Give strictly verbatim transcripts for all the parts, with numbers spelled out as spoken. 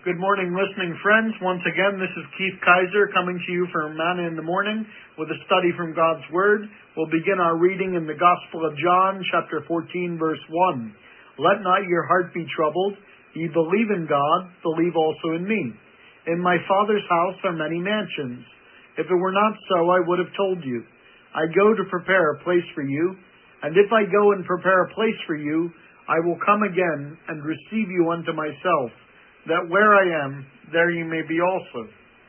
Good morning, listening friends. Once again, this is Keith Kaiser coming to you from Manna in the Morning with a study from God's Word. We'll begin our reading in the Gospel of John, chapter fourteen, verse one. Let not your heart be troubled. Ye believe in God, believe also in me. In my Father's house are many mansions. If it were not so, I would have told you. I go to prepare a place for you, and if I go and prepare a place for you, I will come again and receive you unto myself, that where I am, there you may be also.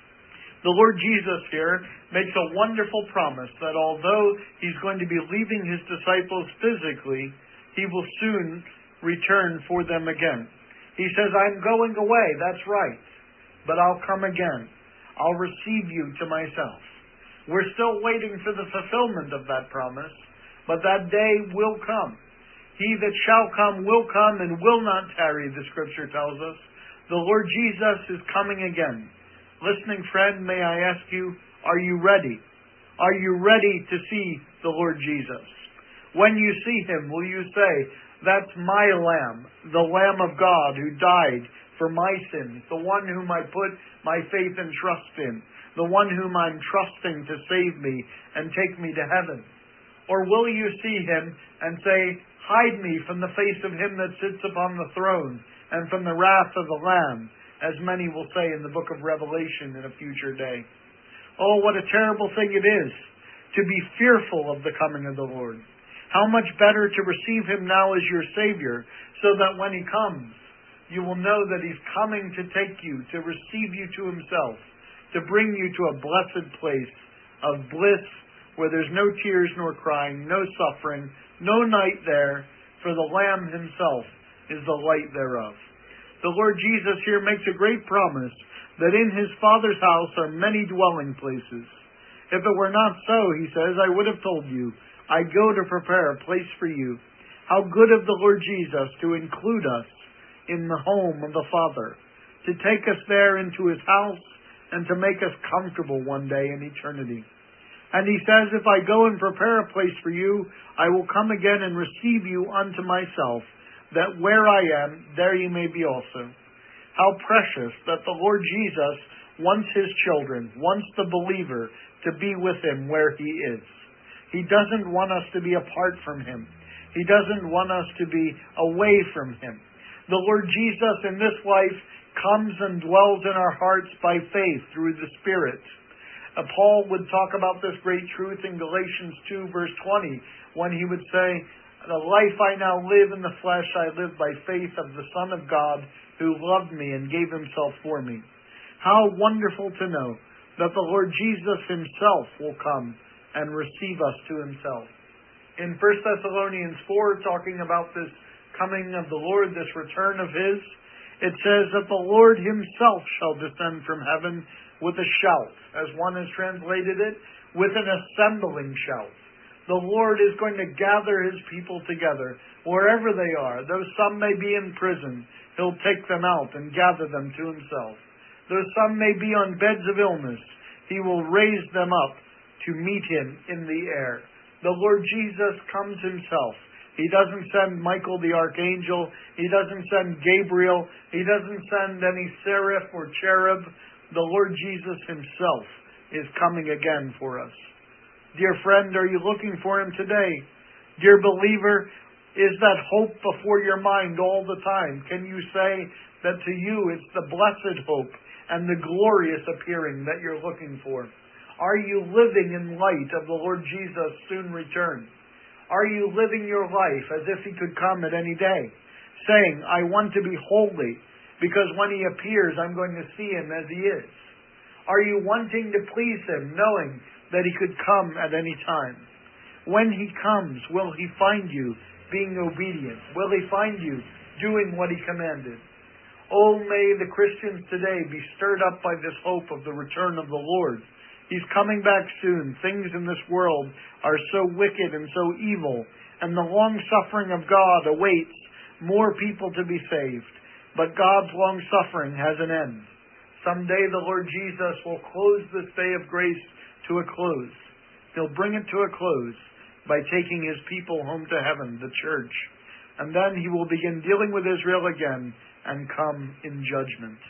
The Lord Jesus here makes a wonderful promise that although He's going to be leaving His disciples physically, He will soon return for them again. He says, I'm going away, that's right, but I'll come again. I'll receive you to myself. We're still waiting for the fulfillment of that promise, but that day will come. He that shall come will come and will not tarry, the Scripture tells us. The Lord Jesus is coming again. Listening friend, may I ask you, are you ready? Are you ready to see the Lord Jesus? When you see Him, will you say, that's my Lamb, the Lamb of God who died for my sins, the one whom I put my faith and trust in, the one whom I'm trusting to save me and take me to heaven? Or will you see Him and say, hide me from the face of Him that sits upon the throne, and from the wrath of the Lamb, as many will say in the book of Revelation in a future day. Oh, what a terrible thing it is to be fearful of the coming of the Lord. How much better to receive Him now as your Savior, so that when He comes, you will know that He's coming to take you, to receive you to Himself, to bring you to a blessed place of bliss, where there's no tears nor crying, no suffering, no night there, for the Lamb Himself is the light thereof. The Lord Jesus here makes a great promise that in His Father's house are many dwelling places. If it were not so, He says, I would have told you, I go to prepare a place for you. How good of the Lord Jesus to include us in the home of the Father, to take us there into His house and to make us comfortable one day in eternity. And He says, if I go and prepare a place for you, I will come again and receive you unto myself, that where I am, there you may be also. How precious that the Lord Jesus wants His children, wants the believer to be with Him where He is. He doesn't want us to be apart from Him. He doesn't want us to be away from Him. The Lord Jesus in this life comes and dwells in our hearts by faith through the Spirit. Uh, Paul would talk about this great truth in Galatians two, verse twenty, when he would say, the life I now live in the flesh, I live by faith of the Son of God who loved me and gave Himself for me. How wonderful to know that the Lord Jesus Himself will come and receive us to Himself. In First Thessalonians four, talking about this coming of the Lord, this return of His, it says that the Lord Himself shall descend from heaven with a shout, as one has translated it, with an assembling shout. The Lord is going to gather His people together, wherever they are. Though some may be in prison, He'll take them out and gather them to Himself. Though some may be on beds of illness, He will raise them up to meet Him in the air. The Lord Jesus comes Himself. He doesn't send Michael the archangel. He doesn't send Gabriel. He doesn't send any seraph or cherub. The Lord Jesus Himself is coming again for us. Dear friend, are you looking for Him today? Dear believer, is that hope before your mind all the time? Can you say that to you it's the blessed hope and the glorious appearing that you're looking for? Are you living in light of the Lord Jesus' soon return? Are you living your life as if He could come at any day, saying, I want to be holy, because when He appears, I'm going to see Him as He is? Are you wanting to please Him, knowing that He could come at any time? When He comes, will He find you being obedient? Will He find you doing what He commanded? Oh, may the Christians today be stirred up by this hope of the return of the Lord. He's coming back soon. Things in this world are so wicked and so evil, and the long suffering of God awaits more people to be saved. But God's long suffering has an end. Someday the Lord Jesus will close this day of grace to a close. He'll bring it to a close by taking His people home to heaven, the church. And then He will begin dealing with Israel again and come in judgment.